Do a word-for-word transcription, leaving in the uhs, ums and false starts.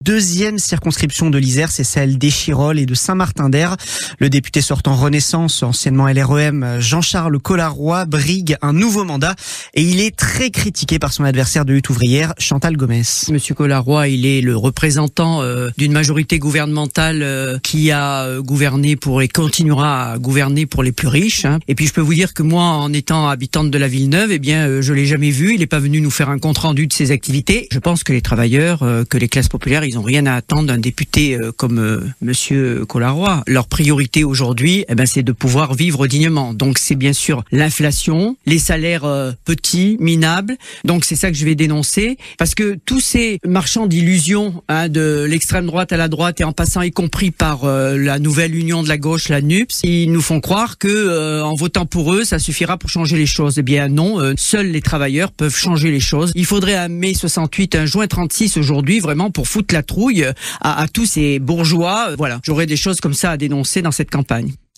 Deuxième circonscription de l'Isère, c'est celle d'Échirolles et de Saint-Martin-d'Hères. Le député sortant Renaissance, anciennement L R E M, Jean-Charles Collaroy, brigue un nouveau mandat et il est très critiqué par son adversaire de lutte ouvrière, Chantal Gomes. Monsieur Collaroy, il est le représentant euh, d'une majorité gouvernementale euh, qui a euh, gouverné pour et continuera à gouverner pour les plus riches. Hein. Et puis je peux vous dire que moi, en étant habitante de la Villeneuve, eh bien, euh, je l'ai jamais vu. Il n'est pas venu nous faire un compte rendu de ses activités. Je pense que les travailleurs, euh, que les classes populaires, ils n'ont rien à attendre d'un député euh, comme euh, Monsieur Collaroy. Leur priorité aujourd'hui, eh ben, c'est de pouvoir vivre dignement. Donc c'est bien sûr l'inflation, les salaires euh, petits, minables. Donc c'est ça que je vais dénoncer, parce que tous ces marchands d'illusions, hein, de l'extrême droite à la droite et en passant y compris par euh, la nouvelle union de la gauche, la N U P S, ils nous font croire que euh, en votant pour eux, ça suffira pour changer les choses. Eh bien non, euh, seuls les travailleurs peuvent changer les choses. Il faudrait un mai soixante-huit, un juin trente-six aujourd'hui, vraiment pour foutre la trouille à, à tous ces bourgeois. Voilà, j'aurais des choses comme ça à dénoncer dans cette campagne.